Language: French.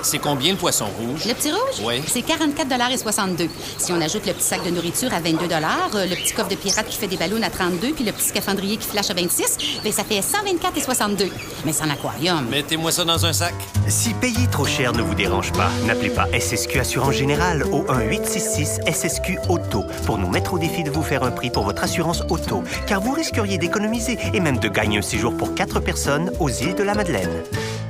C'est combien le poisson rouge? Le petit rouge? Oui. C'est 44,62 $. Si on ajoute le petit sac de nourriture à 22 $, le petit coffre de pirate qui fait des ballons à 32 $, puis le petit scaphandrier qui flash à 26 $, bien, ça fait 124,62 $. Mais c'est en aquarium. Mettez-moi ça dans un sac. Si payer trop cher ne vous dérange pas, n'appelez pas SSQ Assurance Générale au 1-866 SSQ Auto pour nous mettre au défi de vous faire un prix pour votre assurance auto, car vous risqueriez d'économiser et même de gagner un séjour pour 4 personnes aux îles de la Madeleine.